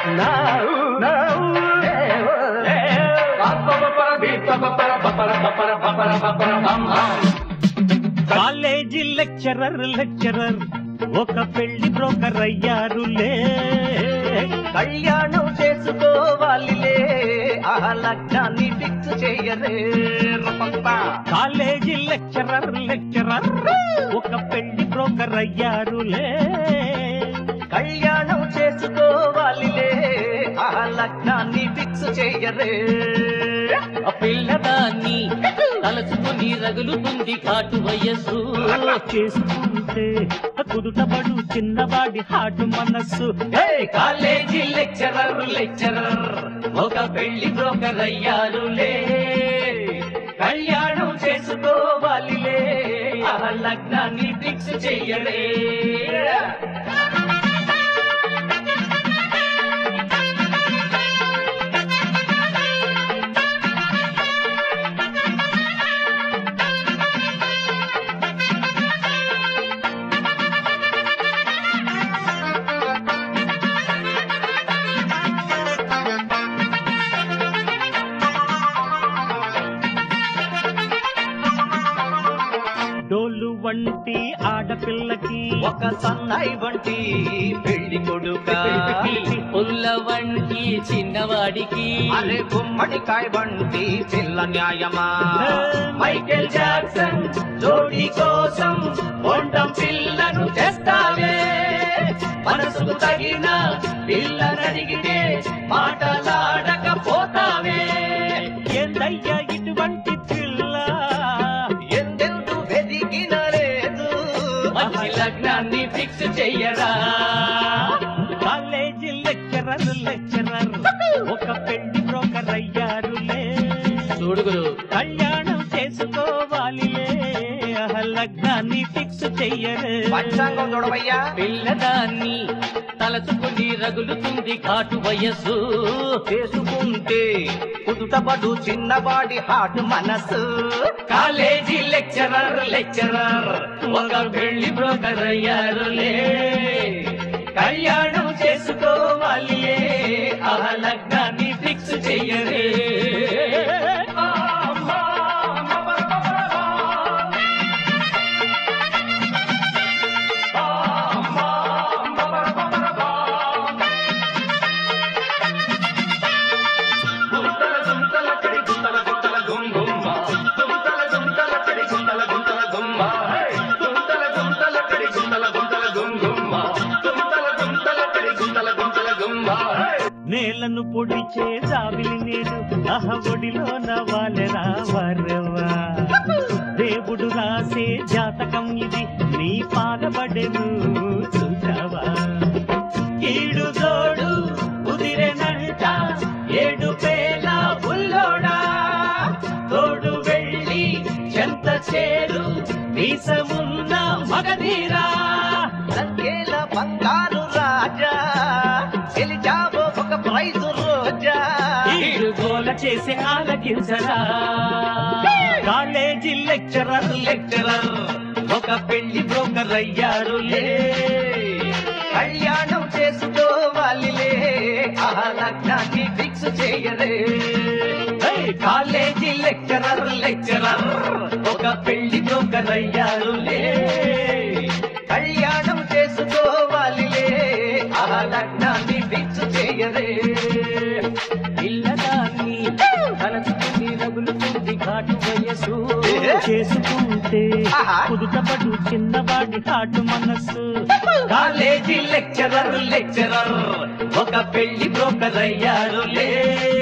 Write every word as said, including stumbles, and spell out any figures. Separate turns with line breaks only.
College lecturer lecturer ఒక పెళ్లి broker అయ్యారులే,
కళ్యాణం చేసుకోవాలిలే ఆ లగ్నాన్ని ఫిక్స్ చేయలే.
కాలేజీ లెక్చరర్ లెక్చరర్ ఒక పెళ్లి బ్రోకర్ అయ్యారులే,
కళ్యాణం చేసుకోవాలిలే ఆ లగ్నాన్ని ఫిక్స్ చేయలే.
ఆ పిల్లదాన్ని తలచుకుని రగులుతుంది కాటు వయస్సు,
చేసుకుంటే కుదుటబడు చిన్నవాడి హాటు మనస్సు.
కాలేజీ లెక్చరర్ లెక్చరర్ ఒక పెళ్లి బ్రోకర్ అయ్యారులే,
కళ్యాణం చేసుకోవాలిలే ఆ లగ్నాన్ని ఫిక్స్ చెయ్యలే.
డోలు వంటి ఆడపిల్లకి
ఒక సన్నాయి వంటి పెళ్లి కొడుక,
పుల్ల వంటి చిన్నవాడికి
అరే గుమ్మడికాయ వంటి చిల్ల న్యాయమా. మైకేల్ జాక్సన్ జోడి కోసం కొండం పిల్లను తెస్తావే, మనసుకు తగిన పిల్లనడిగితే మాటలాడకపోతావే.
ఏందయ్యా ఇటువంటి పిల్ల,
ఎందెందు వెదిగిన లేదు
మంచి లగ్నాన్ని ఫిక్స్ చెయ్యరా.
కాలేజీ లెక్చరర్ లెక్చరర్ ఒక పెళ్లి బ్రోకర్ అయ్యారులే,
చూడుగురు
కళ్యాణం చేసుకోవాలిలే ఆ లగ్నాన్ని ఫిక్స్ చెయ్యరే.
పంచాంగం చూడవయ్యా.
పిల్లదాన్ని తలచుకుని రగులుతుంది కాటు వయస్సు,
చేసుకుంటే కుదుటపడు చిన్నవాడి హాట్ మనసు.
కాలేజీ లెక్చరర్ లెక్చరర్ ఒక పెళ్లి బ్రోకర్ అయ్యారులే,
కళ్యాణం చేసుకోవాలిలే
ఆ లగ్నాన్ని ఫిక్స్ చెయ్యరే.
నేలను పొడిచే జాబిలి నేను అహ ఒడిలో నవాలెరా వరవా, దేవుడు రాసే జాతకం ఇది నీ పాదపడెను చూసావా.
ఈడు జోడు కుదిరెనంట ఏడు పేల బుల్లోడా, తోడు వెళ్ళి చెంత చేరు వీసమున్న మగధీరా. సంఖ్యల బంగారు రాజా గెలిచావో ఒక ప్రైజు రోజా,
ఈడు గోల చేసే ఆలకించరా. కాలేజీ లెక్చరర్
లెక్చరర్ ఒక పెళ్లి బ్రోకర్ అయ్యారులే, కళ్యాణం చేసుకోవాలిలే ఆ లగ్నాన్ని ఫిక్స్ చేయలే. కాలేజీ లెక్చరర్ లెక్చరర్ ఒక పెళ్లి బ్రోకర్ అయ్యారులే, కళ్యాణం చేసుకోవాలిలే ఆ లగ్నాన్ని ఫిక్స్ చేయలే.
పిల్లదాన్ని తలచుకుని రగులుతుంది కాటు వయస్సు,
చేసుకుంటే
ఆహా.
కుదుటపడు చిన్నవాడి హాటు మనస్సు.
కాలేజీ లెక్చరర్ లెక్చరర్ ఒక పెళ్లి బ్రోకర్ అయ్యారులే.